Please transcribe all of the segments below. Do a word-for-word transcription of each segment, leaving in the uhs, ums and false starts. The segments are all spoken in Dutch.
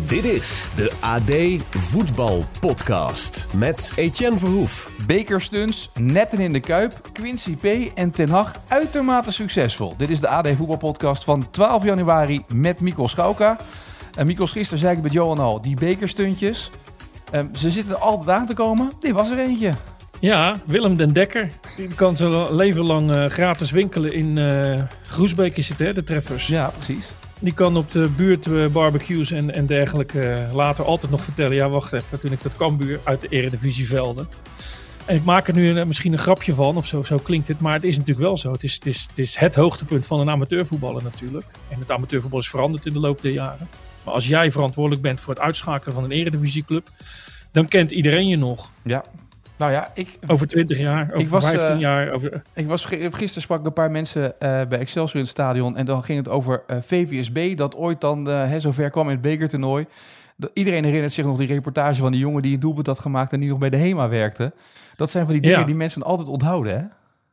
Dit is de A D Voetbal Podcast met Etienne Verhoef. Bekerstunts, netten in de Kuip, Quincy P. en Ten Hag uitermate succesvol. Dit is de A D Voetbal Podcast van twaalf januari met Mikkel Schauka. En Mikkel, gisteren zei ik met Johan al, die bekerstuntjes, um, ze zitten er altijd aan te komen. Dit was er eentje. Ja, Willem den Dekker. Die kan zijn leven lang uh, gratis winkelen in uh, Groesbeek is het, hè, de treffers. Ja, precies. Die kan op de buurt uh, barbecues en, en dergelijke uh, later altijd nog vertellen. Ja, wacht even, toen ik dat Cambuur uit de Eredivisie velde. En ik maak er nu een, misschien een grapje van, of zo, zo klinkt het. Maar het is natuurlijk wel zo. Het is, het, is, het is het hoogtepunt van een amateurvoetballer natuurlijk. En het amateurvoetbal is veranderd in de loop der jaren. Maar als jij verantwoordelijk bent voor het uitschakelen van een Eredivisieclub, dan kent iedereen je nog. Ja. Nou ja, ik... Over twintig jaar, over ik was, vijftien uh, jaar. Over... Ik was, gisteren sprak ik een paar mensen uh, bij Excelsior in het stadion. En dan ging het over uh, V V S B, dat ooit dan uh, hè, zover kwam in het bekertoernooi. Dat, iedereen herinnert zich nog die reportage van die jongen die een doelpunt had gemaakt en die nog bij de HEMA werkte. Dat zijn van die dingen ja. die mensen altijd onthouden, hè?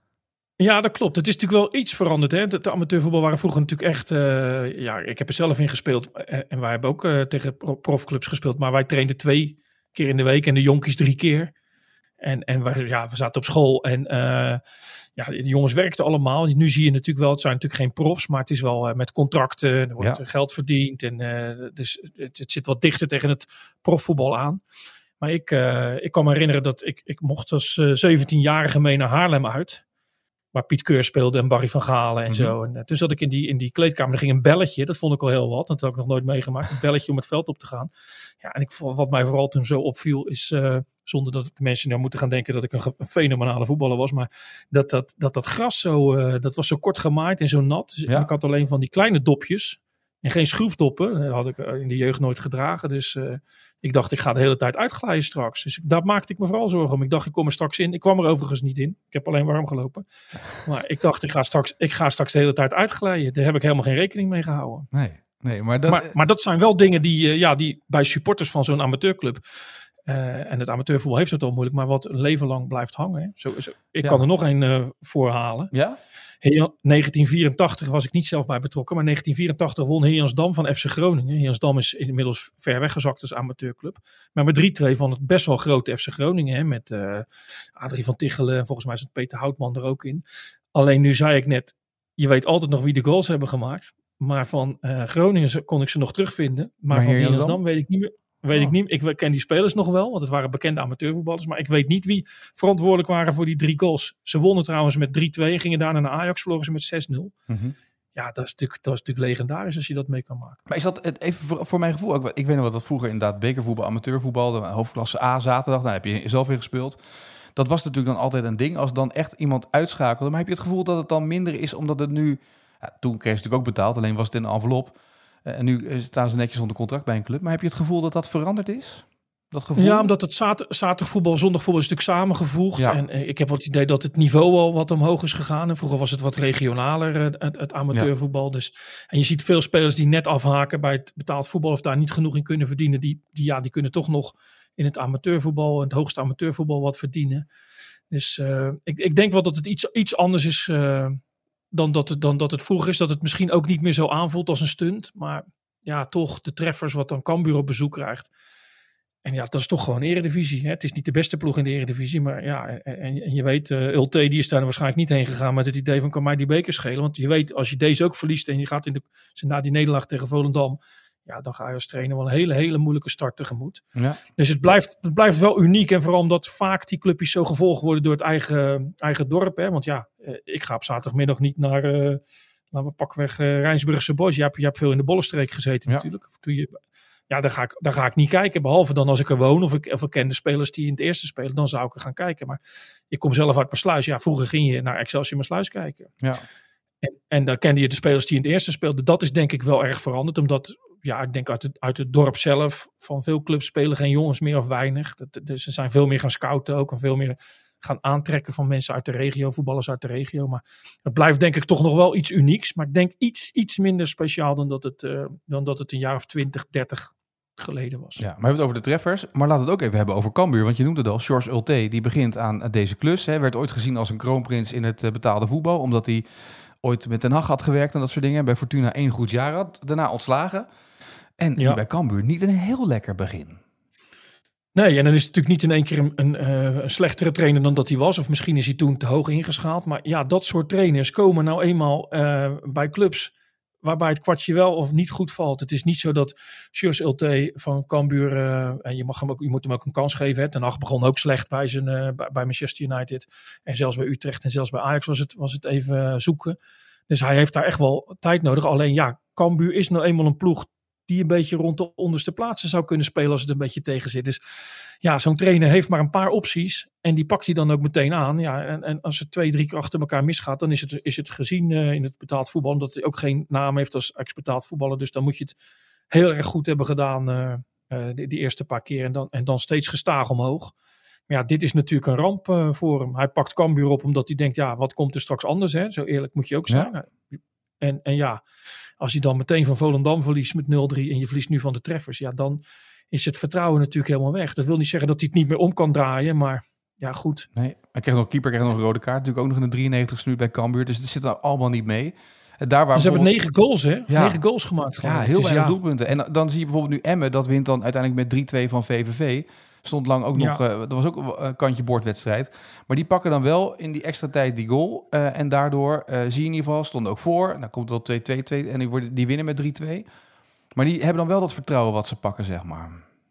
Ja, dat klopt. Het is natuurlijk wel iets veranderd. Hè? De, de amateurvoetbal waren vroeger natuurlijk echt... Uh, ja, ik heb er zelf in gespeeld. En wij hebben ook uh, tegen profclubs gespeeld. Maar wij trainden twee keer in de week en de jonkies drie keer. En, en we, ja, we zaten op school en uh, ja, de jongens werkten allemaal. Nu zie je natuurlijk wel, het zijn natuurlijk geen profs, maar het is wel uh, met contracten, er wordt ja. geld verdiend. En, uh, dus het, het zit wat dichter tegen het profvoetbal aan. Maar ik, uh, ik kan me herinneren dat ik, ik mocht als uh, zeventienjarige mee naar Haarlem uit. Waar Piet Keur speelde en Barry van Galen en mm-hmm. zo. En uh, toen zat ik in die, in die kleedkamer, er ging een belletje. Dat vond ik al heel wat, dat had ik nog nooit meegemaakt. Een belletje om het veld op te gaan. Ja, en ik, wat mij vooral toen zo opviel is, uh, zonder dat de mensen nou moeten gaan denken dat ik een, een fenomenale voetballer was, maar dat dat, dat, dat gras zo, uh, dat was zo kort gemaaid en zo nat. Dus ja. Ik had alleen van die kleine dopjes en geen schroefdoppen. Dat had ik in de jeugd nooit gedragen. Dus uh, ik dacht, ik ga de hele tijd uitglijden straks. Dus daar maakte ik me vooral zorgen om. Ik dacht, ik kom er straks in. Ik kwam er overigens niet in. Ik heb alleen warm gelopen. Maar ik dacht, ik ga straks, ik ga straks de hele tijd uitglijden. Daar heb ik helemaal geen rekening mee gehouden. Nee. Nee, maar, dat... Maar, maar dat zijn wel dingen die, uh, ja, die bij supporters van zo'n amateurclub, uh, en het amateurvoetbal heeft het al moeilijk, maar wat een leven lang blijft hangen. Hè. Zo, zo, ik ja. kan er nog een uh, voorhalen. Ja? negentien vierentachtig was ik niet zelf bij betrokken, maar negentien vierentachtig won Heejansdam van F C Groningen. Heejansdam is inmiddels ver weggezakt als amateurclub. Maar met drie twee van het best wel grote F C Groningen. Hè, met uh, Adrie van Tichelen en volgens mij zat Peter Houtman er ook in. Alleen nu zei ik net, je weet altijd nog wie de goals hebben gemaakt. Maar van uh, Groningen kon ik ze nog terugvinden. Maar, maar van Heejansdam weet ik niet meer. Weet oh. ik niet. Ik ken die spelers nog wel, want het waren bekende amateurvoetballers. Maar ik weet niet wie verantwoordelijk waren voor die drie goals. Ze wonnen trouwens met drie twee en gingen daarna naar Ajax, verloren ze met zes nul. Mm-hmm. Ja, dat is, natuurlijk, dat is natuurlijk legendarisch als je dat mee kan maken. Maar is dat, even voor, voor mijn gevoel, ik, ik weet nog wat dat vroeger inderdaad bekervoetbal, amateurvoetbal, de hoofdklasse A zaterdag, daar heb je zelf in gespeeld. Dat was natuurlijk dan altijd een ding, als dan echt iemand uitschakelde. Maar heb je het gevoel dat het dan minder is, omdat het nu... Ja, toen kreeg ze natuurlijk ook betaald, alleen was het in een envelop. Uh, en nu staan ze netjes onder contract bij een club. Maar heb je het gevoel dat dat veranderd is? Dat gevoel? Ja, omdat het zat- zaterdagvoetbal, zondagvoetbal is natuurlijk samengevoegd. Ja. En uh, ik heb wel het idee dat het niveau al wat omhoog is gegaan. En vroeger was het wat regionaler, uh, het, het amateurvoetbal. Ja. Dus, en je ziet veel spelers die net afhaken bij het betaald voetbal of daar niet genoeg in kunnen verdienen. Die, die, ja, die kunnen toch nog in het amateurvoetbal, het hoogste amateurvoetbal wat verdienen. Dus uh, ik, ik denk wel dat het iets, iets anders is... Uh, Dan dat, het, dan dat het vroeger is, dat het misschien ook niet meer zo aanvoelt als een stunt. Maar ja, toch de treffers wat dan Cambuur op bezoek krijgt. En ja, dat is toch gewoon Eredivisie. Hè? Het is niet de beste ploeg in de Eredivisie. Maar ja, en, en je weet, uh, Ulte die is daar waarschijnlijk niet heen gegaan met het idee van kan mij die beker schelen. Want je weet, als je deze ook verliest en je gaat in de, na die nederlaag tegen Volendam. Ja, dan ga je als trainer wel een hele, hele moeilijke start tegemoet. Ja. Dus het blijft, het blijft wel uniek. En vooral omdat vaak die clubjes zo gevolgd worden door het eigen, eigen dorp. Hè? Want ja, ik ga op zaterdagmiddag niet naar, uh, laten we pakweg, uh, Rijnsburgse Boys. Je hebt, je hebt veel in de Bollenstreek gezeten ja. natuurlijk. Of toen je, ja, daar ga, ik, daar ga ik niet kijken. Behalve dan als ik er woon of ik, of ik ken de spelers die in het eerste spelen. Dan zou ik er gaan kijken. Maar ik kom zelf uit Maassluis. Ja, vroeger ging je naar Excelsior Maassluis kijken. Ja. En, en dan kende je de spelers die in het eerste speelden. Dat is denk ik wel erg veranderd. Omdat... Ja, ik denk uit het, uit het dorp zelf, van veel clubs spelen geen jongens meer of weinig. Dat, dus ze zijn veel meer gaan scouten ook en veel meer gaan aantrekken van mensen uit de regio, voetballers uit de regio. Maar het blijft denk ik toch nog wel iets unieks. Maar ik denk iets, iets minder speciaal dan dat, het, uh, dan dat het een jaar of twintig, dertig geleden was. Ja, maar we hebben het over de treffers. Maar laten we het ook even hebben over Cambuur. Want je noemde het al, George Ulte, die begint aan deze klus. Hè, werd ooit gezien als een kroonprins in het uh, betaalde voetbal. Omdat hij ooit met Ten Hag had gewerkt en dat soort dingen. Bij Fortuna één goed jaar had. Daarna ontslagen. En Ja. bij Cambuur niet een heel lekker begin. Nee, en dan is het natuurlijk niet in één keer een, een, uh, een slechtere trainer dan dat hij was. Of misschien is hij toen te hoog ingeschaald. Maar ja, dat soort trainers komen nou eenmaal uh, bij clubs waarbij het kwartje wel of niet goed valt. Het is niet zo dat Sjoerd Ulte van Cambuur, uh, en je, mag hem ook, je moet hem ook een kans geven. Hè. Ten Hag begon ook slecht bij, zijn, uh, bij, bij Manchester United. En zelfs bij Utrecht en zelfs bij Ajax was het, was het even zoeken. Dus hij heeft daar echt wel tijd nodig. Alleen ja, Cambuur is nou eenmaal een ploeg die een beetje rond de onderste plaatsen zou kunnen spelen als het een beetje tegen zit. Dus ja, zo'n trainer heeft maar een paar opties en die pakt hij dan ook meteen aan. Ja, en, en als het twee, drie keer achter elkaar misgaat, dan is het, is het gezien uh, in het betaald voetbal, omdat hij ook geen naam heeft als ex-betaald voetballer. Dus dan moet je het heel erg goed hebben gedaan uh, uh, die, die eerste paar keer en dan, en dan steeds gestaag omhoog. Maar ja, dit is natuurlijk een ramp uh, voor hem. Hij pakt Cambuur op omdat hij denkt, ja, wat komt er straks anders? Hè? Zo eerlijk moet je ook zijn. Ja. En, en ja, als je dan meteen van Volendam verliest met nul drie en je verliest nu van de treffers, ja, dan is het vertrouwen natuurlijk helemaal weg. Dat wil niet zeggen dat hij het niet meer om kan draaien, maar ja, goed. Nee, hij kreeg nog keeper, kreeg nog een rode kaart. Natuurlijk ook nog in de drieënnegentigste minuut bij Cambuur. Dus het zit er allemaal niet mee. Daar waar ze hebben negen goals, hè? Ja, negen goals gemaakt. Ja, heel weinig ja. doelpunten. En dan zie je bijvoorbeeld nu Emmen, dat wint dan uiteindelijk met drie twee van V V V. Stond lang ook nog, ja. uh, dat was ook een kantje bordwedstrijd. Maar die pakken dan wel in die extra tijd die goal. Uh, en daardoor uh, zie je in ieder geval, stonden ook voor. Dan komt het wel twee twee twee en die, worden, die winnen met drie twee. Maar die hebben dan wel dat vertrouwen wat ze pakken, zeg maar.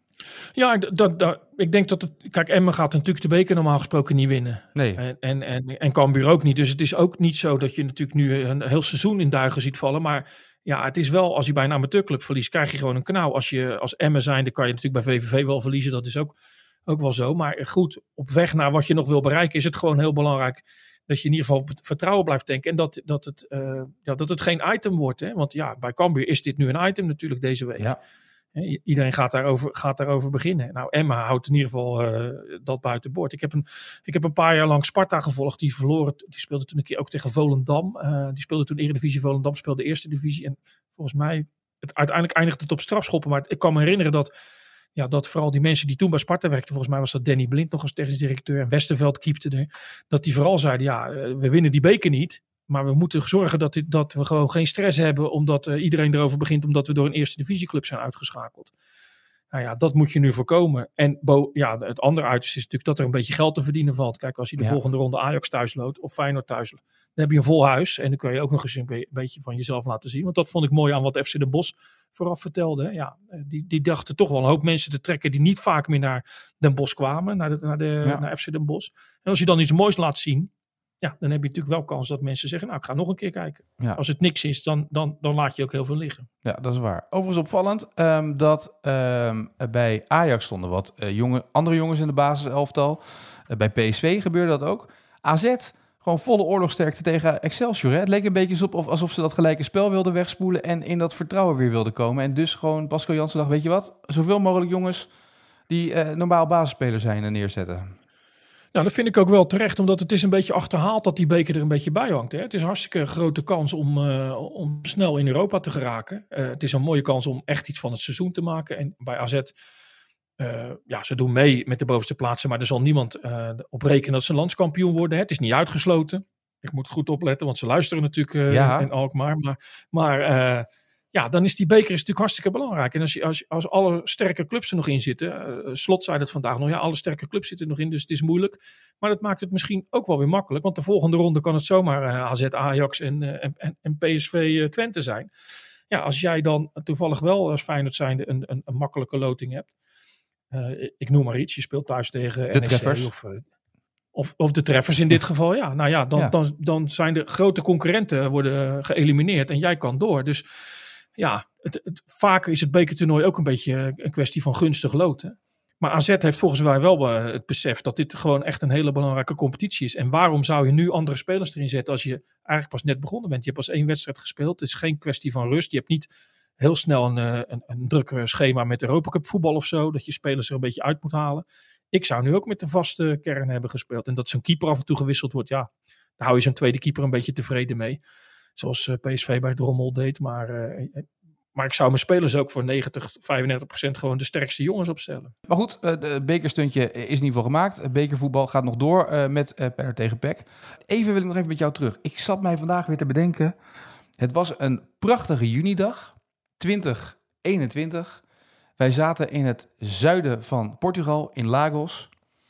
Ja, dat, dat, ik denk dat het... Kijk, Emmen gaat natuurlijk de beker normaal gesproken niet winnen. Nee. En, en, en, en Cambuur ook niet. Dus het is ook niet zo dat je natuurlijk nu een heel seizoen in duigen ziet vallen. Maar ja, het is wel, als je bij een amateurclub verliest, krijg je gewoon een knauw. Als je als Emmen zijnde kan je natuurlijk bij V V V wel verliezen. Dat is ook, ook wel zo. Maar goed, op weg naar wat je nog wil bereiken is het gewoon heel belangrijk dat je in ieder geval op het vertrouwen blijft denken. En dat, dat, het, uh, ja, dat het geen item wordt. Hè? Want ja, bij Cambuur is dit nu een item natuurlijk deze week. Ja. He, iedereen gaat daarover, gaat daarover beginnen. Nou, Emma houdt in ieder geval uh, dat buiten boord. Ik heb, een, ik heb een paar jaar lang Sparta gevolgd. Die verloren, die speelde toen een keer ook tegen Volendam. Uh, die speelde toen Eredivisie. Volendam speelde de eerste divisie. En volgens mij, het, uiteindelijk eindigde het op strafschoppen. Maar het, ik kan me herinneren dat, ja, dat vooral die mensen die toen bij Sparta werkten, volgens mij was dat Danny Blind nog als technisch directeur en Westerveld keepte er, dat die vooral zeiden, ja, uh, we winnen die beker niet. Maar we moeten zorgen dat, dit, dat we gewoon geen stress hebben, omdat uh, iedereen erover begint, omdat we door een eerste divisieclub zijn uitgeschakeld. Nou ja, dat moet je nu voorkomen. En bo- ja, het andere uiterste is natuurlijk dat er een beetje geld te verdienen valt. Kijk, als je de ja. volgende ronde Ajax thuis loopt of Feyenoord thuis loopt, dan heb je een vol huis. En dan kun je ook nog eens een be- beetje van jezelf laten zien. Want dat vond ik mooi aan wat F C Den Bosch vooraf vertelde. Ja, die, die dachten toch wel een hoop mensen te trekken die niet vaak meer naar Den Bosch kwamen, naar, de, naar, de, ja. naar F C Den Bosch. En als je dan iets moois laat zien, ja, dan heb je natuurlijk wel kans dat mensen zeggen, nou, ik ga nog een keer kijken. Ja. Als het niks is, dan, dan, dan laat je ook heel veel liggen. Ja, dat is waar. Overigens opvallend um, dat um, bij Ajax stonden wat uh, jonge, andere jongens in de basiselftal. Uh, bij P S V gebeurde dat ook. A Z, gewoon volle oorlogsterkte tegen Excelsior. Hè? Het leek een beetje op alsof ze dat gelijke spel wilden wegspoelen en in dat vertrouwen weer wilden komen. En dus gewoon Pascal Jansen dacht, weet je wat, zoveel mogelijk jongens die uh, normaal basisspeler zijn en neerzetten. Nou, dat vind ik ook wel terecht, omdat het is een beetje achterhaald dat die beker er een beetje bij hangt. Hè? Het is een hartstikke grote kans om, uh, om snel in Europa te geraken. Uh, het is een mooie kans om echt iets van het seizoen te maken. En bij A Z, uh, ja, ze doen mee met de bovenste plaatsen, maar er zal niemand uh, op rekenen dat ze landskampioen worden. Hè? Het is niet uitgesloten. Ik moet goed opletten, want ze luisteren natuurlijk uh, ja. in Alkmaar. Maar, maar uh, ja, dan is die beker is natuurlijk hartstikke belangrijk. En als, je, als, als alle sterke clubs er nog in zitten, uh, Slot zei dat vandaag nog, ja, alle sterke clubs zitten er nog in, dus het is moeilijk. Maar dat maakt het misschien ook wel weer makkelijk, want de volgende ronde kan het zomaar uh, A Z, Ajax en, uh, en, en P S V uh, Twente zijn. Ja, als jij dan toevallig wel als Feyenoord zijnde een, een, een makkelijke loting hebt. Uh, ik noem maar iets, je speelt thuis tegen de N E C treffers. Of, uh, of, of de treffers in dit geval, ja. Nou ja, dan, ja. Dan, dan zijn de grote concurrenten worden geëlimineerd en jij kan door. Dus ja, het, het, vaak is het bekertoernooi ook een beetje een kwestie van gunstig loten. Maar A Z heeft volgens mij wel het besef dat dit gewoon echt een hele belangrijke competitie is. En waarom zou je nu andere spelers erin zetten als je eigenlijk pas net begonnen bent? Je hebt pas één wedstrijd gespeeld. Het is geen kwestie van rust. Je hebt niet heel snel een, een, een druk schema met Europa Cup voetbal of zo. Dat je spelers er een beetje uit moet halen. Ik zou nu ook met de vaste kern hebben gespeeld. En dat zo'n keeper af en toe gewisseld wordt. Ja, daar hou je zo'n tweede keeper een beetje tevreden mee. Zoals P S V bij Drommel deed. Maar, uh, maar ik zou mijn spelers ook voor negentig, vijfennegentig procent gewoon de sterkste jongens opstellen. Maar goed, het bekerstuntje is in ieder geval gemaakt. Het bekervoetbal gaat nog door uh, met uh, Penner tegen P E C. Even wil ik nog even met jou terug. Ik zat mij vandaag weer te bedenken. Het was een prachtige junidag. twintig eenentwintig. Wij zaten in het zuiden van Portugal, in Lagos.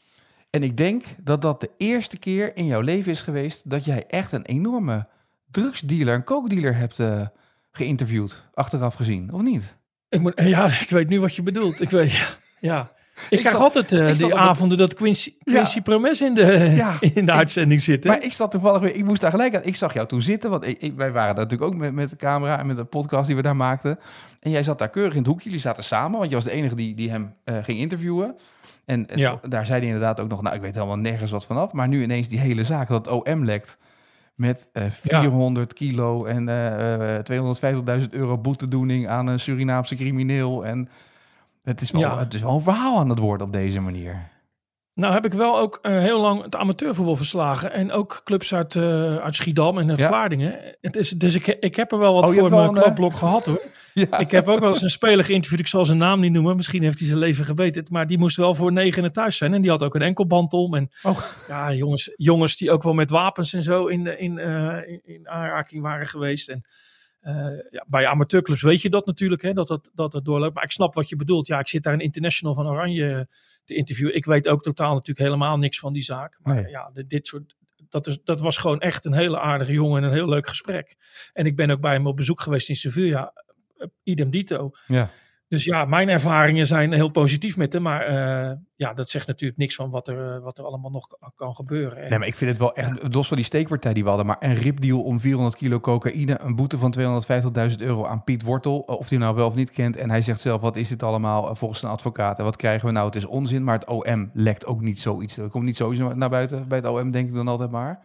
En ik denk dat dat de eerste keer in jouw leven is geweest dat jij echt een enorme drugsdealer, een coke-dealer hebt uh, geïnterviewd, achteraf gezien, of niet? Ik moet, ja, ik weet nu wat je bedoelt. Ik weet, ja. ja. Ik, ik krijg zat, altijd uh, die op avonden dat Quincy, Quincy ja. Promes in de, ja. in de uitzending zit. Hè? Maar ik zat toevallig weer, ik moest daar gelijk aan, ik zag jou toen zitten, want ik, ik, wij waren natuurlijk ook met, met de camera en met de podcast die we daar maakten. En jij zat daar keurig in het hoekje, jullie zaten samen, want je was de enige die, die hem uh, ging interviewen. En het, ja. daar zei hij inderdaad ook nog, nou ik weet helemaal nergens wat vanaf, maar nu ineens die hele zaak, dat het O M lekt met uh, vierhonderd ja. kilo en uh, tweehonderdvijftigduizend euro boetedoening aan een Surinaamse crimineel en... Het is, wel, ja. het is wel een verhaal aan het worden op deze manier. Nou heb ik wel ook uh, heel lang het amateurvoetbal verslagen. En ook clubs uit, uh, uit Schiedam en uh, ja. Vlaardingen. Het is, dus ik, ik heb er wel wat oh, voor mijn klapblok uh... gehad hoor. Ja. Ik heb ook wel eens een speler geïnterviewd. Ik zal zijn naam niet noemen. Misschien heeft hij zijn leven gebeten. Maar die moest wel voor negenen thuis zijn. En die had ook een enkelband om. En oh. ja, jongens, jongens die ook wel met wapens en zo in, in, uh, in, in aanraking waren geweest. En Uh, ja, bij amateurclubs weet je dat natuurlijk, hè, dat, dat, dat het doorloopt. Maar ik snap wat je bedoelt. Ja, ik zit daar een international van Oranje te interviewen. Ik weet ook totaal natuurlijk helemaal niks van die zaak. Maar nee. ja, dit soort, dat, is, dat was gewoon echt een hele aardige jongen en een heel leuk gesprek. En ik ben ook bij hem op bezoek geweest in Sevilla. Uh, idem dito. Ja. Dus ja, mijn ervaringen zijn heel positief met hem. Maar uh, ja, dat zegt natuurlijk niks van wat er, wat er allemaal nog kan gebeuren. En, nee, maar ik vind het wel echt, ja. los van die steekpartij die we hadden, maar een ripdeal om vierhonderd kilo cocaïne, een boete van tweehonderdvijftigduizend euro aan Piet Wortel, of die nou wel of niet kent. En hij zegt zelf, wat is dit allemaal volgens een advocaat? En wat krijgen we nou? Het is onzin, maar het O M lekt ook niet zoiets. Er komt niet sowieso naar buiten bij het O M, denk ik dan altijd maar.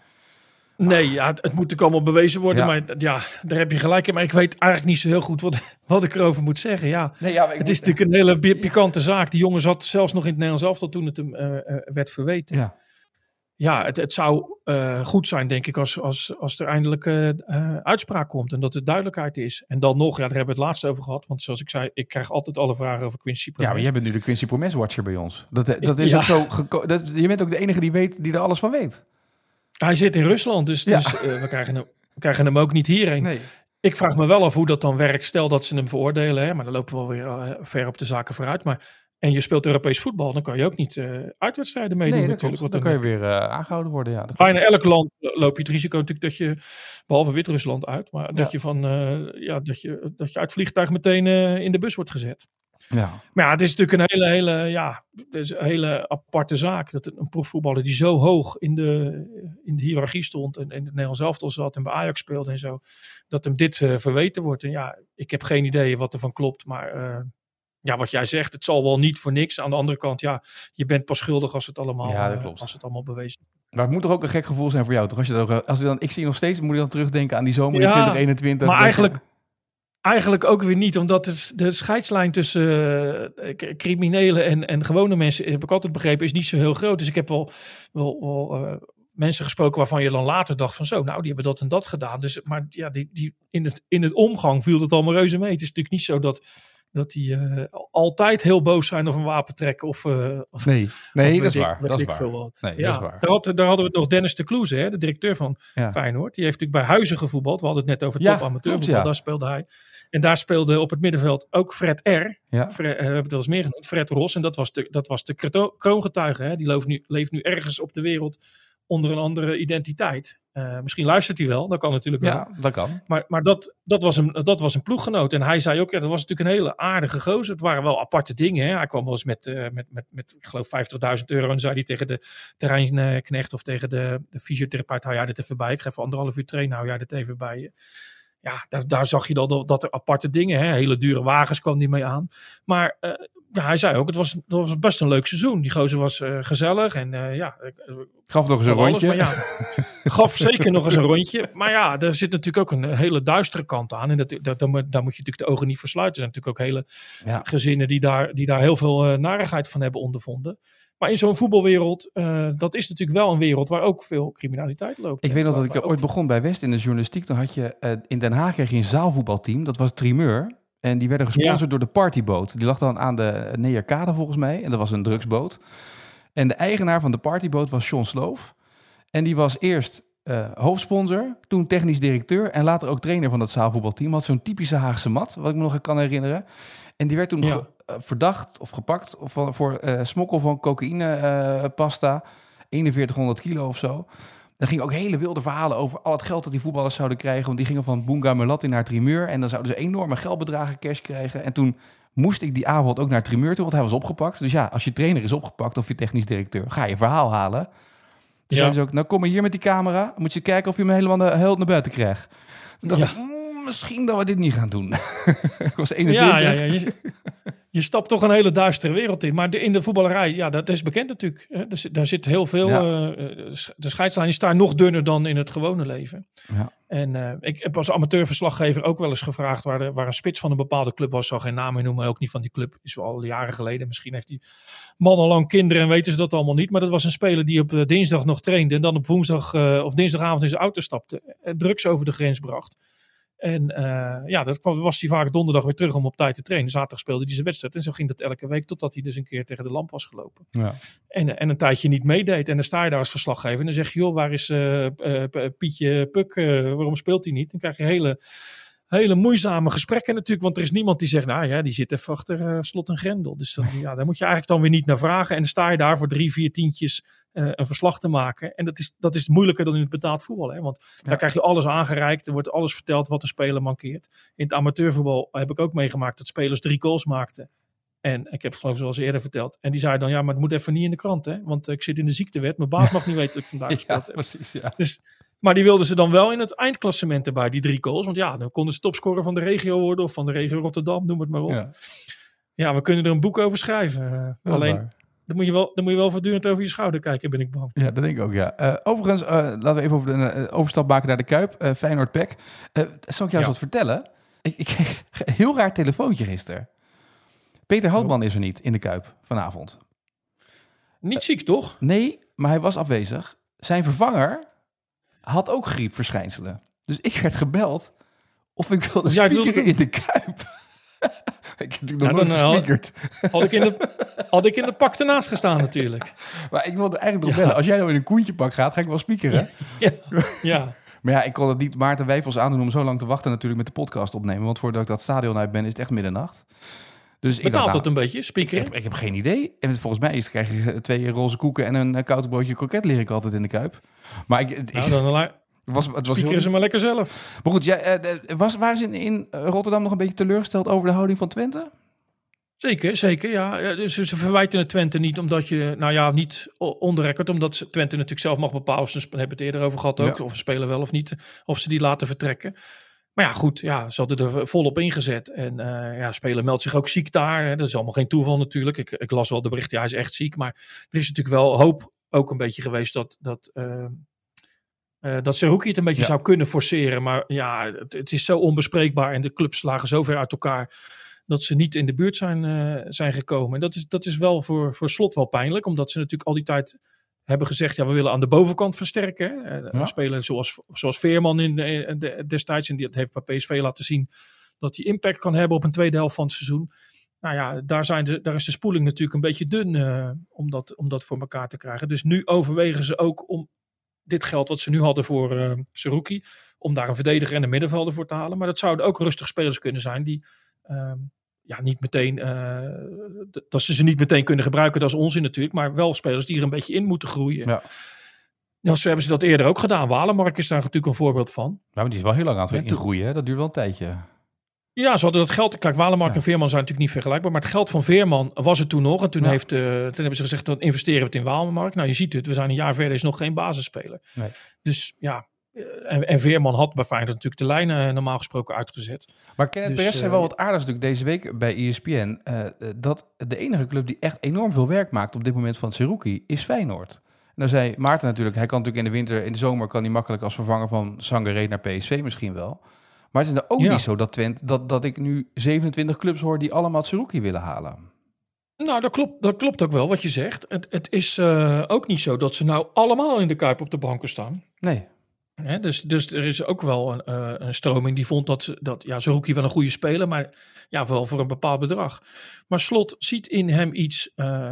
Nee, ja, het, het moet ook allemaal bewezen worden, ja. maar ja, daar heb je gelijk in. Maar ik weet eigenlijk niet zo heel goed wat, wat ik erover moet zeggen. Ja, nee, ja het moet... is natuurlijk een hele pikante ja. zaak. Die jongen zat zelfs nog in het Nederlands elftal toen het hem uh, uh, werd verweten. Ja, ja het, het zou uh, goed zijn, denk ik, als, als, als er eindelijk uh, uh, uitspraak komt en dat er duidelijkheid is. En dan nog, ja, daar hebben we het laatst over gehad. Want zoals ik zei, ik krijg altijd alle vragen over Quincy Promes. Ja, maar jij bent nu de Quincy Promes watcher bij ons. Dat, dat is ja. ook zo geko- dat, je bent ook de enige die weet, die er alles van weet. Hij zit in Rusland, dus, ja. dus uh, we, krijgen hem, we krijgen hem ook niet hierheen. Nee. Ik vraag me wel af hoe dat dan werkt. Stel dat ze hem veroordelen, hè, maar dan lopen we wel weer uh, ver op de zaken vooruit. Maar, en je speelt Europees voetbal, dan kan je ook niet uh, uitwedstrijden meedoen. Nee, natuurlijk. Dan, dan kan je weer uh, aangehouden worden. Ja, bijna elk land loop je het risico natuurlijk dat je, behalve Wit-Rusland uit, maar dat, ja. je van, uh, ja, dat, je, dat je uit het vliegtuig meteen uh, in de bus wordt gezet. Ja. Maar ja, het is natuurlijk een hele, hele, ja, het is een hele aparte zaak. Dat een profvoetballer die zo hoog in de, in de hiërarchie stond en in het Nederlands elftal zat en bij Ajax speelde en zo, dat hem dit uh, verweten wordt. En ja, ik heb geen idee wat er van klopt, maar uh, ja, wat jij zegt, het zal wel niet voor niks. Aan de andere kant, ja, je bent pas schuldig als het allemaal, ja, uh, als het allemaal bewezen is. Maar het moet toch ook een gek gevoel zijn voor jou, toch? Als je dat ook, als je dan, ik zie nog steeds, moet je dan terugdenken aan die zomer in ja, twintig eenentwintig. Maar eigenlijk... Je... Eigenlijk ook weer niet, omdat het, de scheidslijn tussen uh, criminelen en, en gewone mensen, heb ik altijd begrepen, is niet zo heel groot. Dus ik heb wel, wel, wel uh, mensen gesproken waarvan je dan later dacht van zo, nou, die hebben dat en dat gedaan. Dus, maar ja, die, die, in, het, in het omgang viel het allemaal reuze mee. Het is natuurlijk niet zo dat, dat die uh, altijd heel boos zijn of een wapen trekken. Of, uh, of, nee, nee of dat, is waar, dat is waar. Veel wat. Nee, ja, dat is waar. Daar, had, daar hadden we nog Dennis de Kloeze, hè, de directeur van ja. Feyenoord. Die heeft natuurlijk bij Huizen gevoetbald. We hadden het net over ja, top amateurvoetbal, ja. daar speelde hij. En daar speelde op het middenveld ook Fred R. Ja. Fred, uh, we hebben het wel eens meer genoemd. Fred Ros. En dat was de, dat was de kroongetuige. Hè? Die leeft nu, leeft nu ergens op de wereld onder een andere identiteit. Uh, misschien luistert hij wel. Dat kan natuurlijk wel. Ja, dat kan. Maar, maar dat, dat, was een, dat was een ploeggenoot. En hij zei ook, ja, dat was natuurlijk een hele aardige gozer. Het waren wel aparte dingen. Hè? Hij kwam wel eens met, uh, met, met, met ik geloof, vijftigduizend euro. En dan zei hij tegen de terreinknecht of tegen de, de fysiotherapeut, hou jij dit even bij. Ik ga even anderhalf uur trainen, hou jij dit even bij je. Ja, daar, daar zag je dan dat er aparte dingen, hè, hele dure wagens kwam die mee aan. Maar uh, ja, hij zei ook, het was, het was best een leuk seizoen. Die gozer was uh, gezellig en uh, ja... Gaf nog eens een alles, rondje. Maar ja, gaf zeker nog eens een rondje. Maar ja, er zit natuurlijk ook een hele duistere kant aan. En dat, dat, daar moet je natuurlijk de ogen niet voor sluiten. Er zijn natuurlijk ook hele ja. gezinnen die daar, die daar heel veel uh, narigheid van hebben ondervonden. Maar in zo'n voetbalwereld, uh, dat is natuurlijk wel een wereld waar ook veel criminaliteit loopt. Ik weet nog dat ik ooit begon bij West in de journalistiek. Dan had je uh, in Den Haag kreeg je een zaalvoetbalteam. Dat was Trimeur. En die werden gesponsord ja. door de Partyboot. Die lag dan aan de Neerkade volgens mij. En dat was een drugsboot. En de eigenaar van de Partyboot was John Sloof. En die was eerst uh, hoofdsponsor, toen technisch directeur en later ook trainer van dat zaalvoetbalteam. Had zo'n typische Haagse mat, wat ik me nog kan herinneren. En die werd toen ja. ge, uh, verdacht of gepakt of, uh, voor uh, smokkel van cocaïnepasta. Uh, eenenveertighonderd kilo of zo. Er gingen ook hele wilde verhalen over al het geld dat die voetballers zouden krijgen. Want die gingen van Bounga Melatti naar Trimeur. En dan zouden ze enorme geldbedragen cash krijgen. En toen moest ik die avond ook naar Trimeur toe, want hij was opgepakt. Dus ja, als je trainer is opgepakt of je technisch directeur, ga je verhaal halen. Dus ja. zeiden ze ook, nou kom maar hier met die camera. Moet je kijken of je hem helemaal naar, heel naar buiten krijgt. Toen dacht ja. ik, mm, misschien dat we dit niet gaan doen. Ik was eenentwintig. Ja, ja, ja. Je, je stapt toch een hele duistere wereld in. Maar de, in de voetballerij, ja, dat is bekend natuurlijk. Hè? Dus, daar zit heel veel... Ja. Uh, de scheidslijnen staan nog dunner dan in het gewone leven. Ja. En uh, ik heb als amateurverslaggever ook wel eens gevraagd waar, de, waar een spits van een bepaalde club was. Zal geen naam meer noemen, ook niet van die club. Is wel al jaren geleden. Misschien heeft die man al lang kinderen en weten ze dat allemaal niet. Maar dat was een speler die op uh, dinsdag nog trainde. En dan op woensdag uh, of dinsdagavond in zijn auto stapte. En drugs over de grens bracht. En uh, ja, dat kwam, was hij vaak donderdag weer terug om op tijd te trainen. Zaterdag speelde hij zijn wedstrijd. En zo ging dat elke week totdat hij dus een keer tegen de lamp was gelopen. Ja. En, en een tijdje niet meedeed. En dan sta je daar als verslaggever. En dan zeg je, joh, waar is uh, uh, Pietje Puk? Uh, waarom speelt hij niet? Dan krijg je hele, hele moeizame gesprekken natuurlijk. Want er is niemand die zegt, nou ja, die zit even achter uh, slot en grendel. Dus dan, ja, daar moet je eigenlijk dan weer niet naar vragen. En dan sta je daar voor drie, vier tientjes uh, een verslag te maken. En dat is, dat is moeilijker dan in het betaald voetbal. Hè? Want ja. daar krijg je alles aangereikt. Er wordt alles verteld wat een speler mankeert. In het amateurvoetbal heb ik ook meegemaakt dat spelers drie goals maakten. En ik heb het geloof ik zoals eerder verteld. En die zei dan, ja, maar het moet even niet in de krant. Hè? Want uh, ik zit in de ziektewet. Mijn baas mag niet weten dat ik vandaag gespeeld ja, heb. Precies, ja. Dus, maar die wilden ze dan wel in het eindklassement erbij, die drie goals. Want ja, dan konden ze topscorer van de regio worden. Of van de regio Rotterdam, noem het maar op. Ja, ja we kunnen er een boek over schrijven. Uh, alleen... Dan moet, je wel, dan moet je wel voortdurend over je schouder kijken, ben ik bang. Ja, dat denk ik ook, ja. Uh, overigens, uh, laten we even over de uh, overstap maken naar de Kuip. Uh, Feyenoord P E C. Uh, zal ik jou ja. eens wat vertellen? Ik, ik kreeg een heel raar telefoontje gisteren. Peter Houtman oh. is er niet in de Kuip vanavond. Niet uh, ziek, toch? Nee, maar hij was afwezig. Zijn vervanger had ook griepverschijnselen. Dus ik werd gebeld of ik wilde ja, spiekeren wilde... in de Kuip. Ik heb natuurlijk nog ja, nooit gespiekerd. Had ik, in de, had ik in de pak ernaast gestaan natuurlijk. Maar ik wilde eigenlijk nog ja. bellen. Als jij nou in een koentjepak gaat, ga ik wel spiekeren. Ja. ja. Maar ja, ik kon het niet Maarten Wijfels aandoen om zo lang te wachten natuurlijk met de podcast opnemen. Want voordat ik dat stadion uit ben, is het echt middernacht. Dus Betaalt ik dacht, dat nou, een beetje, spiekeren? Ik heb, ik heb geen idee. En volgens mij is, krijg je twee roze koeken en een koud broodje kroket, leer ik altijd in de Kuip. Maar ik... Nou, dan la- was, het was spiekeren heel... ze maar lekker zelf. Maar goed, jij, uh, was, waren ze in, in Rotterdam nog een beetje teleurgesteld over de houding van Twente? Zeker, zeker, ja. ja dus ze verwijten het Twente niet omdat je, nou ja, niet onder record, omdat Twente natuurlijk zelf mag bepalen, of ze hebben het eerder over gehad ook, ja. of ze spelen wel of niet, of ze die laten vertrekken. Maar ja, goed, ja, ze hadden er volop ingezet. En uh, ja, speler meldt zich ook ziek daar. Hè. Dat is allemaal geen toeval natuurlijk. Ik, ik las wel de bericht, ja, hij is echt ziek. Maar er is natuurlijk wel hoop ook een beetje geweest dat... dat uh, Uh, dat Seruki het een beetje ja. zou kunnen forceren. Maar ja, het, het is zo onbespreekbaar. En de clubs lagen zo ver uit elkaar dat ze niet in de buurt zijn, uh, zijn gekomen. En dat is, dat is wel voor, voor Slot wel pijnlijk. Omdat ze natuurlijk al die tijd hebben gezegd... ja, we willen aan de bovenkant versterken. Uh, ja. Spelen zoals, zoals Veerman in de, in de, destijds. En die heeft bij P S V laten zien dat hij impact kan hebben op een tweede helft van het seizoen. Nou ja, daar, zijn de, daar is de spoeling natuurlijk een beetje dun uh, om, dat, om dat voor elkaar te krijgen. Dus nu overwegen ze ook om dit geld wat ze nu hadden voor uh, Seruki, om daar een verdediger en een middenvelder voor te halen. Maar dat zouden ook rustig spelers kunnen zijn die uh, ja, niet meteen, uh, d- dat ze ze niet meteen kunnen gebruiken, dat is onzin natuurlijk, maar wel spelers die er een beetje in moeten groeien. Ja. Ja, zo hebben ze dat eerder ook gedaan. Walemark is daar natuurlijk een voorbeeld van. Nou, maar die is wel heel lang aan het ingroeien, hè? Dat duurt wel een tijdje. Ja, ze hadden dat geld. Kijk, Walemark ja. en Veerman zijn natuurlijk niet vergelijkbaar. Maar het geld van Veerman was er toen nog. En toen, ja. heeft, uh, toen hebben ze gezegd, dan investeren we het in Walemark. Nou, je ziet het. We zijn een jaar verder, is nog geen basisspeler. Nee. Dus ja, en, en Veerman had bij Feyenoord natuurlijk de lijnen normaal gesproken uitgezet. Maar Kenneth dus, Perez zei uh, wel wat aardigs natuurlijk deze week bij E S P N. Uh, dat de enige club die echt enorm veel werk maakt op dit moment van Seruki is Feyenoord. En dan zei Maarten natuurlijk, hij kan natuurlijk in de winter, in de zomer kan hij makkelijk als vervanger van Sangaré naar P S V misschien wel. Maar het is nou ook ja. niet zo dat, Twente, dat, dat ik nu zevenentwintig clubs hoor die allemaal Seruki willen halen. Nou, dat klopt, dat klopt ook wel wat je zegt. Het, het is uh, ook niet zo dat ze nou allemaal in de Kuip op de banken staan. Nee. Hè, dus, dus er is ook wel een, uh, een stroming die vond dat, dat ja, Seruki wel een goede speler, maar ja, vooral voor een bepaald bedrag. Maar Slot ziet in hem iets, uh,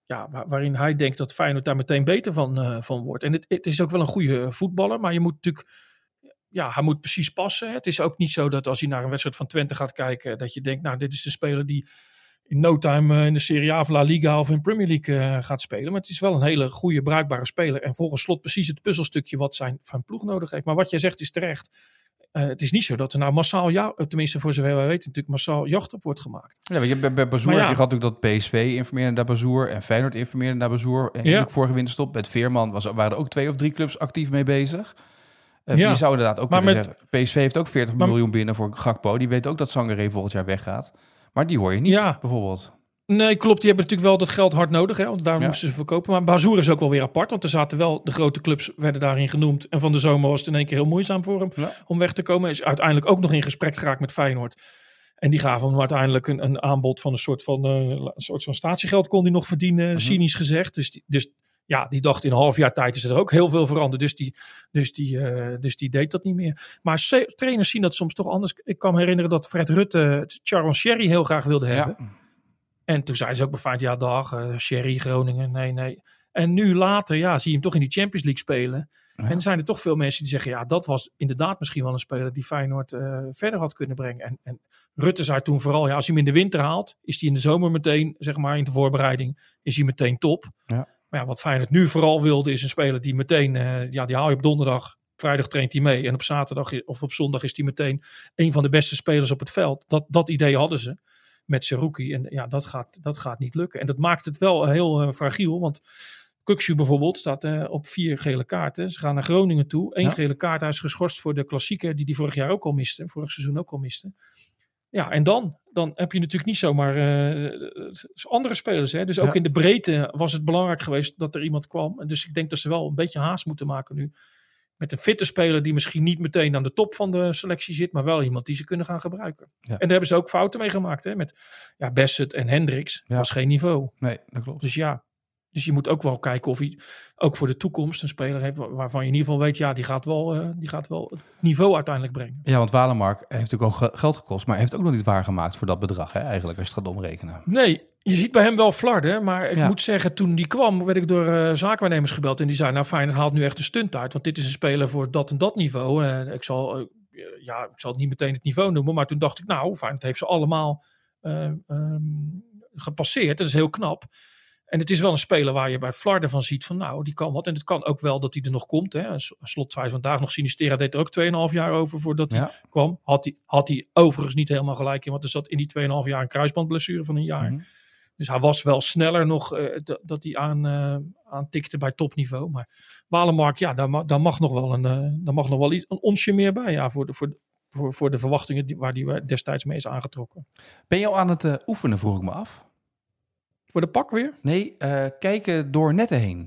ja, waar, waarin hij denkt dat Feyenoord daar meteen beter van, uh, van wordt. En het, het is ook wel een goede voetballer, maar je moet natuurlijk, ja, hij moet precies passen. Het is ook niet zo dat als hij naar een wedstrijd van Twente gaat kijken, dat je denkt, nou, dit is de speler die in no time uh, in de Serie A of La Liga of in Premier League uh, gaat spelen. Maar het is wel een hele goede, bruikbare speler. En volgens Slot precies het puzzelstukje wat zijn van ploeg nodig heeft. Maar wat jij zegt is terecht. Uh, het is niet zo dat er nou massaal, ja, tenminste voor zover wij weten, natuurlijk massaal jacht op wordt gemaakt. Ja, je, bij, bij Bazoer, ja. je had natuurlijk dat P S V informeerde naar Bazoer en Feyenoord informeerde naar Bazoer. En ja. vorige winterstop met Veerman was, waren er ook twee of drie clubs actief mee bezig. Uh, ja. Je zou inderdaad ook maar kunnen met, zeggen, P S V heeft ook veertig maar, miljoen binnen voor Gakpo. Die weet ook dat Sangaré volgend jaar weggaat. Maar die hoor je niet, ja. bijvoorbeeld. Nee, klopt. Die hebben natuurlijk wel dat geld hard nodig. Hè, want daar ja. moesten ze verkopen. Maar Bazoer is ook wel weer apart. Want er zaten wel de grote clubs werden daarin genoemd. En van de zomer was het in één keer heel moeizaam voor hem ja. om weg te komen. Is uiteindelijk ook nog in gesprek geraakt met Feyenoord. En die gaven hem uiteindelijk een, een aanbod van een soort van, uh, een soort van statiegeld kon hij nog verdienen. Mm-hmm. Cynisch gezegd. Dus, die, dus ja, die dacht in een half jaar tijd is er ook heel veel veranderd. Dus die, dus die, uh, dus die deed dat niet meer. Maar se- trainers zien dat soms toch anders. Ik kan me herinneren dat Fred Rutte Charles Sherry heel graag wilde hebben. Ja. En toen zei ze ook bij Feyenoord, ja dag, uh, Sherry, Groningen, nee, nee. En nu later, ja, zie je hem toch in die Champions League spelen. Ja. En er zijn er toch veel mensen die zeggen, ja, dat was inderdaad misschien wel een speler die Feyenoord uh, verder had kunnen brengen. En, en Rutte zei toen vooral, ja, als hij hem in de winter haalt, is hij in de zomer meteen, zeg maar, in de voorbereiding, is hij meteen top. Ja. Maar ja, wat Feyenoord nu vooral wilde, is een speler die meteen, uh, ja, die haal je op donderdag, vrijdag traint hij mee. En op zaterdag of op zondag is hij meteen een van de beste spelers op het veld. Dat, dat idee hadden ze. Met Seruki. En ja, dat gaat, dat gaat niet lukken. En dat maakt het wel heel uh, fragiel. Want Kukçu bijvoorbeeld staat uh, op vier gele kaarten. Ze gaan naar Groningen toe. Eén ja. gele kaart. Hij is geschorst voor de klassieker die die vorig jaar ook al miste. Vorig seizoen ook al miste. Ja, en dan? Dan heb je natuurlijk niet zomaar uh, andere spelers. Hè? Dus ook ja. in de breedte was het belangrijk geweest dat er iemand kwam. En dus ik denk dat ze wel een beetje haast moeten maken nu. Met een fitte speler die misschien niet meteen aan de top van de selectie zit, maar wel iemand die ze kunnen gaan gebruiken. Ja. En daar hebben ze ook fouten mee gemaakt. Hè? Met ja, Bassett en Hendricks. Ja. Was geen niveau. Nee, dat klopt. Dus ja, dus je moet ook wel kijken of hij ook voor de toekomst een speler heeft waarvan je in ieder geval weet, ja, die gaat wel, uh, die gaat wel het niveau uiteindelijk brengen. Ja, want Walemark heeft natuurlijk ook geld gekost, maar heeft ook nog niet waargemaakt voor dat bedrag, hè, eigenlijk, als je het gaat omrekenen. Nee. Je ziet bij hem wel flarden, maar ik ja. moet zeggen, toen die kwam, werd ik door uh, zaakwaarnemers gebeld. En die zei, nou Feyenoord haalt nu echt een stunt uit. Want dit is een speler voor dat en dat niveau. Uh, ik, zal, uh, ja, ik zal het niet meteen het niveau noemen. Maar toen dacht ik, nou, Feyenoord heeft ze allemaal uh, um, gepasseerd. Dat is heel knap. En het is wel een speler waar je bij flarden van ziet van, nou, die kan wat. En het kan ook wel dat hij er nog komt. Hè. Slot zei vandaag nog, Sinistera deed er ook twee komma vijf jaar over voordat hij ja. kwam. Had hij, had hij overigens niet helemaal gelijk in. Want er zat in die twee komma vijf jaar een kruisbandblessure van een jaar. Mm-hmm. Dus hij was wel sneller nog uh, d- dat hij aan, uh, aan tikte bij topniveau. Maar Walemark, ja, daar, ma- daar mag nog wel een, uh, daar mag nog wel iets, een onsje meer bij. Ja, voor de, voor, voor, voor de verwachtingen die, waar die destijds mee is aangetrokken. Ben je al aan het uh, oefenen, vroeg ik me af? Voor de pak weer? Nee, uh, kijken door netten heen.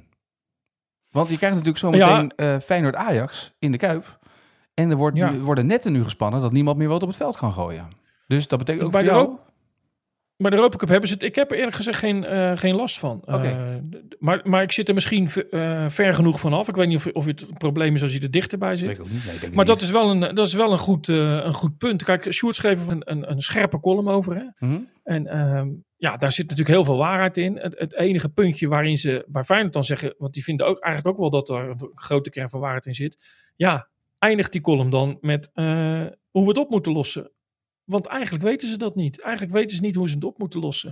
Want je krijgt natuurlijk zometeen ja. uh, Feyenoord-Ajax in de Kuip. En er, wordt, ja. er worden netten nu gespannen dat niemand meer wat op het veld kan gooien. Dus dat betekent ook bij voor jou... Ook... Maar de Europa Cup hebben ze het. Ik heb er eerlijk gezegd geen, uh, geen last van. Okay. Uh, maar, maar ik zit er misschien v- uh, ver genoeg vanaf. Ik weet niet of, of het een probleem is als je er dichterbij zit. Weet ik ook niet. Nee, denk maar dat niet. Is wel een, dat is wel een goed, uh, een goed punt. Kijk, Sjoerd schreef een, een, een scherpe column over. Hè? Mm-hmm. En um, ja, daar zit natuurlijk heel veel waarheid in. Het, het enige puntje waarin ze bij Feyenoord dan zeggen, want die vinden ook eigenlijk ook wel dat er een grote kern van waarheid in zit. Ja, eindigt die column dan met uh, hoe we het op moeten lossen. Want eigenlijk weten ze dat niet. Eigenlijk weten ze niet hoe ze het op moeten lossen.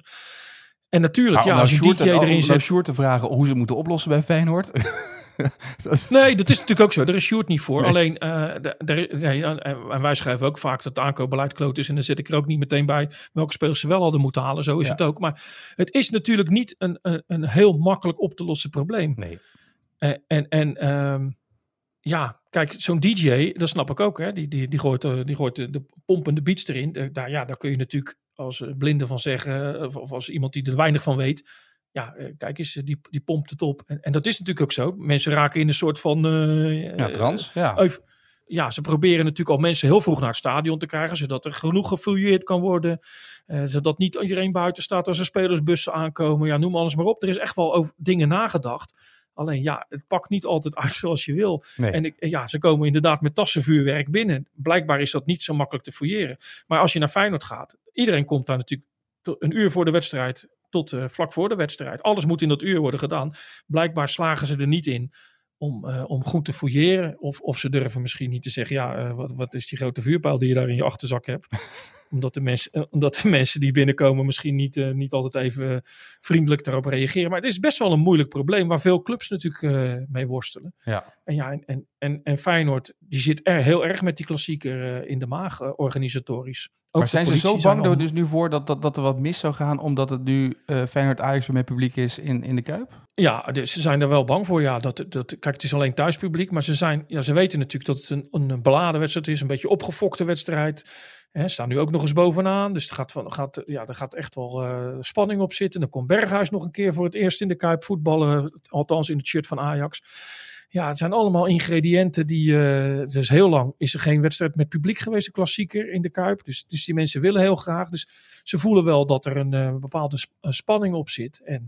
En natuurlijk, maar ja, als je D J erin zet... Om Sjoerd te vragen hoe ze moeten oplossen bij Feyenoord. dat is... Nee, dat is natuurlijk ook zo. Daar is Sjoerd niet voor. Nee. Alleen, uh, de, de, nee, en wij schrijven ook vaak dat het aankoopbeleid kloot is. En dan zet ik er ook niet meteen bij welke spelers ze wel hadden moeten halen. Zo is ja. het ook. Maar het is natuurlijk niet een, een, een heel makkelijk op te lossen probleem. Nee. Uh, en... en um, ja, kijk, zo'n D J, dat snap ik ook, hè. Die, die, die gooit, die gooit de, de pompende beats erin. De, daar, ja, daar kun je natuurlijk als blinde van zeggen, of, of als iemand die er weinig van weet. Ja, kijk eens, die, die pompt het op. En, en dat is natuurlijk ook zo. Mensen raken in een soort van... Uh, ja, trans, ja. Uh, ja, ze proberen natuurlijk al mensen heel vroeg naar het stadion te krijgen, zodat er genoeg gefouilleerd kan worden. Uh, zodat niet iedereen buiten staat als er spelersbussen aankomen. Ja, noem alles maar op. Er is echt wel over dingen nagedacht. Alleen ja, het pakt niet altijd uit zoals je wil. Nee. En ik, ja, ze komen inderdaad met tassenvuurwerk binnen. Blijkbaar is dat niet zo makkelijk te fouilleren. Maar als je naar Feyenoord gaat, iedereen komt daar natuurlijk een uur voor de wedstrijd tot uh, vlak voor de wedstrijd. Alles moet in dat uur worden gedaan. Blijkbaar slagen ze er niet in om, uh, om goed te fouilleren. Of, of ze durven misschien niet te zeggen, ja, uh, wat, wat is die grote vuurpijl die je daar in je achterzak hebt? Omdat de, mens, uh, omdat de mensen die binnenkomen misschien niet, uh, niet altijd even uh, vriendelijk daarop reageren. Maar het is best wel een moeilijk probleem waar veel clubs natuurlijk uh, mee worstelen. Ja. En, ja, en, en, en Feyenoord, die zit er heel erg met die klassieker uh, in de maag, uh, organisatorisch. Ook maar zijn ze zo bang er dus nu voor dat, dat, dat er wat mis zou gaan, omdat het nu uh, Feyenoord-Ajax met publiek is in, in de Kuip? Ja, dus ze zijn er wel bang voor. Ja, dat, dat, kijk, het is alleen thuispubliek, maar ze, zijn, ja, ze weten natuurlijk dat het een, een beladen wedstrijd is, een beetje opgefokte wedstrijd. He, staan nu ook nog eens bovenaan, dus er gaat, van, gaat, ja, er gaat echt wel uh, spanning op zitten. Dan komt Berghuis nog een keer voor het eerst in de Kuip voetballen, althans in het shirt van Ajax. Ja, het zijn allemaal ingrediënten die... Uh, dus heel lang is er geen wedstrijd met publiek geweest, een klassieker in de Kuip. Dus, dus die mensen willen heel graag. Dus ze voelen wel dat er een uh, bepaalde sp- uh, spanning op zit. En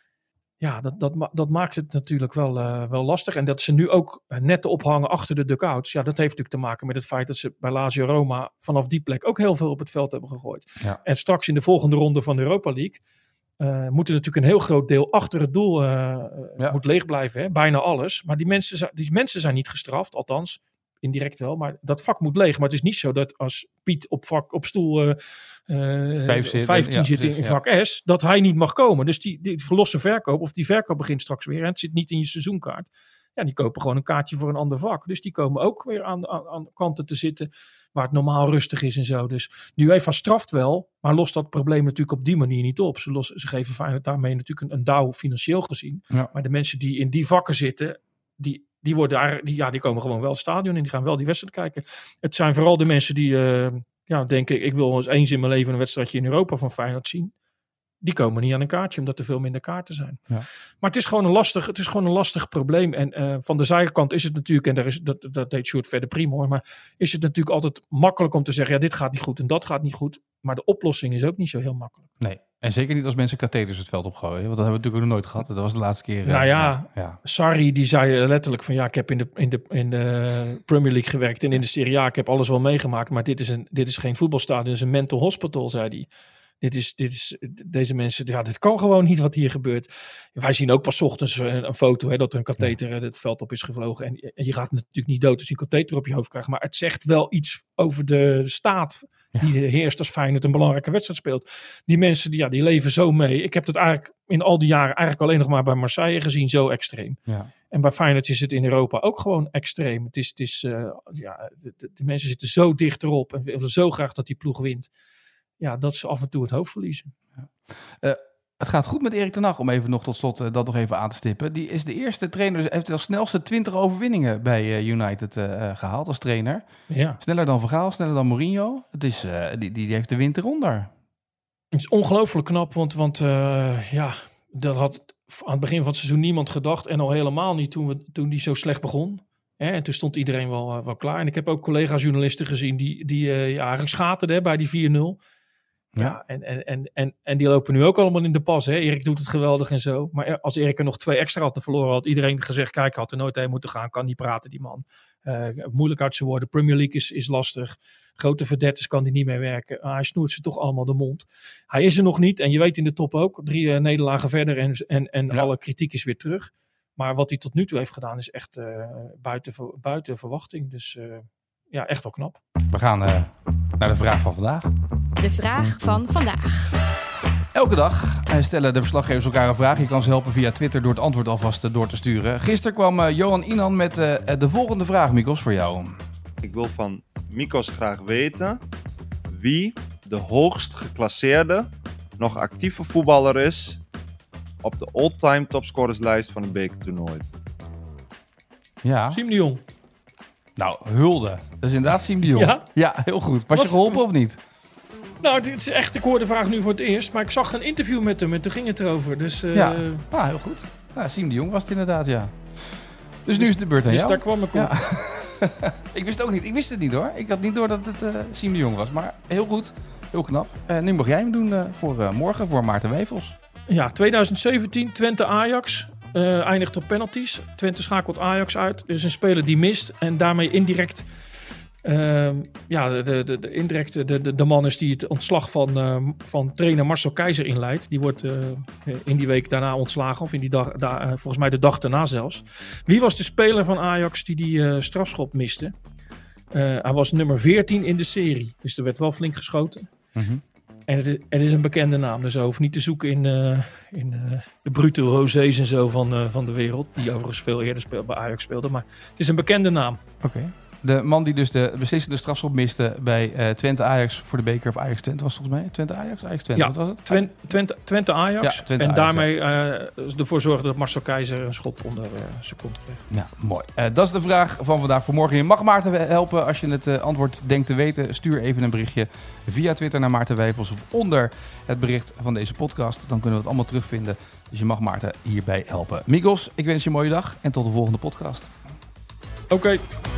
ja, dat, dat, ma- dat maakt het natuurlijk wel, uh, wel lastig. En dat ze nu ook net ophangen achter de dugouts. Ja, dat heeft natuurlijk te maken met het feit dat ze bij Lazio Roma vanaf die plek ook heel veel op het veld hebben gegooid. Ja. En straks in de volgende ronde van de Europa League Uh, moet er natuurlijk een heel groot deel achter het doel uh, ja. moet leeg blijven. Hè? Bijna alles. Maar die mensen, die mensen zijn niet gestraft. Althans, indirect wel. Maar dat vak moet leeg. Maar het is niet zo dat als Piet op, vak, op stoel uh, uh, Vijf zit, vijftien ja, zit precies, in, in ja. vak S, dat hij niet mag komen. Dus die, die verlosse verkoop, of die verkoop begint straks weer. En het zit niet in je seizoenkaart. Ja, die kopen gewoon een kaartje voor een ander vak. Dus die komen ook weer aan, aan, aan kanten te zitten waar het normaal rustig is en zo. Dus de UEFA straft wel, maar lost dat probleem natuurlijk op die manier niet op. Ze, los, ze geven Feyenoord daarmee natuurlijk een, een douw financieel gezien. Ja. Maar de mensen die in die vakken zitten, die, die, worden, die, ja, die komen gewoon wel het stadion in. Die gaan wel die wedstrijd kijken. Het zijn vooral de mensen die uh, ja, denken, ik wil eens eens in mijn leven een wedstrijdje in Europa van Feyenoord zien. Die komen niet aan een kaartje, omdat er veel minder kaarten zijn. Ja. Maar het is gewoon een lastig, het is gewoon een lastig probleem. En uh, van de zijkant is het natuurlijk, en daar is, dat, dat deed Sjoerd verder prima hoor, maar is het natuurlijk altijd makkelijk om te zeggen, ja, dit gaat niet goed en dat gaat niet goed. Maar de oplossing is ook niet zo heel makkelijk. Nee, en zeker niet als mensen katheters het veld opgooien. Want dat hebben we natuurlijk nog nooit gehad. Dat was de laatste keer. Nou uh, ja, ja, Sarri die zei letterlijk van ja, ik heb in de, in, de, in de Premier League gewerkt en in de Serie A, ik heb alles wel meegemaakt. Maar dit is, een, dit is geen voetbalstadion, dit is een mental hospital, zei hij. Dit is, dit is, deze mensen, ja, dit kan gewoon niet wat hier gebeurt. Wij zien ook pas ochtends een, een foto, hè, dat er een katheter ja. het veld op is gevlogen. En, en je gaat natuurlijk niet dood als je een katheter op je hoofd krijgt. Maar het zegt wel iets over de staat die ja. heerst als Feyenoord een belangrijke wedstrijd speelt. Die mensen, die, ja, die leven zo mee. Ik heb het eigenlijk in al die jaren eigenlijk alleen nog maar bij Marseille gezien, zo extreem. Ja. En bij Feyenoord is het in Europa ook gewoon extreem. Het is, het is, uh, ja, de, de, de mensen zitten zo dicht erop en willen zo graag dat die ploeg wint. Ja, dat ze af en toe het hoofd verliezen. Ja. Uh, het gaat goed met Erik ten Hag, om even nog tot slot uh, dat nog even aan te stippen. Die is de eerste trainer, dus heeft als snelste twintig overwinningen bij uh, United uh, gehaald als trainer. Ja. Sneller dan Van Gaal, sneller dan Mourinho. Het is, uh, die, die heeft de winter onder. Het is ongelooflijk knap, want, want uh, ja, dat had aan het begin van het seizoen niemand gedacht. En al helemaal niet toen, we, toen die zo slecht begon. Hè, en toen stond iedereen wel, uh, wel klaar. En ik heb ook collega-journalisten gezien die, die uh, ja, eigenlijk schaterden bij die vier nul. Ja, ja en, en, en, en, en die lopen nu ook allemaal in de pas. Hè? Erik doet het geweldig en zo. Maar als Erik er nog twee extra had verloren, had iedereen gezegd, kijk, had er nooit heen moeten gaan. Kan niet praten, die man. Uh, moeilijk uit zijn woorden. Premier League is, is lastig. Grote verdetters kan hij niet mee werken. Uh, hij snoert ze toch allemaal de mond. Hij is er nog niet. En je weet in de top ook. Drie uh, nederlagen verder en, en, en ja. alle kritiek is weer terug. Maar wat hij tot nu toe heeft gedaan is echt uh, buiten, buiten verwachting. Dus uh, ja, echt wel knap. We gaan uh, naar de vraag van vandaag. De vraag van vandaag. Elke dag stellen de verslaggevers elkaar een vraag. Je kan ze helpen via Twitter door het antwoord alvast door te sturen. Gisteren kwam uh, Johan Inan met uh, de volgende vraag, Mikos, voor jou. Ik wil van Mikos graag weten wie de hoogst geclasseerde, nog actieve voetballer is op de all-time topscorerslijst van een bekertoernooi. Ja. Siem de Jong. Nou, hulde. Dat is inderdaad Siem de Jong. Ja, ja heel goed. Was, Was je geholpen of niet? Nou, het is echt, ik hoor de vraag nu voor het eerst, maar ik zag een interview met hem en toen ging het erover. Dus, uh... ja, ah, heel goed. Nou, Siem de Jong was het inderdaad, ja. Dus, dus nu is de beurt aan dus jou. Dus daar kwam ik op. Ja. Ik wist het ook niet. Ik wist het niet hoor. Ik had niet door dat het uh, Siem de Jong was, maar heel goed. Heel knap. Uh, nu mag jij hem doen uh, voor uh, morgen, voor Maarten Wevels. Ja, twintig zeventien, Twente Ajax. Uh, eindigt op penalties. Twente schakelt Ajax uit. Er is een speler die mist en daarmee indirect Uh, ja, de, de, de indirect de, de, de man is die het ontslag van, uh, van trainer Marcel Keizer inleidt. Die wordt uh, in die week daarna ontslagen, of in die dag, da, uh, volgens mij de dag daarna zelfs. Wie was de speler van Ajax die die uh, strafschop miste? Uh, hij was nummer veertien in de serie, dus er werd wel flink geschoten. Mm-hmm. En het is, het is een bekende naam, dus je hoeft niet te zoeken in, uh, in uh, de brute Rosé's en zo van, uh, van de wereld. Die overigens veel eerder speel, bij Ajax speelde, maar het is een bekende naam. Oké. Okay. De man die dus de beslissende strafschop miste bij uh, Twente Ajax voor de beker, of Ajax Twente was volgens mij. Twente Ajax? Ajax Twente, ja, wat was het? Twente, Twente, Twente Ajax. Ja, Twente en Ajax, daarmee ja. uh, ervoor zorgde dat Marcel Keizer een schop onder uh, zijn kont kreeg. Ja, mooi. Uh, dat is de vraag van vandaag voor morgen. Je mag Maarten helpen als je het uh, antwoord denkt te weten. Stuur even een berichtje via Twitter naar Maarten Wijfels of onder het bericht van deze podcast. Dan kunnen we het allemaal terugvinden. Dus je mag Maarten hierbij helpen. Migos, ik wens je een mooie dag en tot de volgende podcast. Oké. Okay.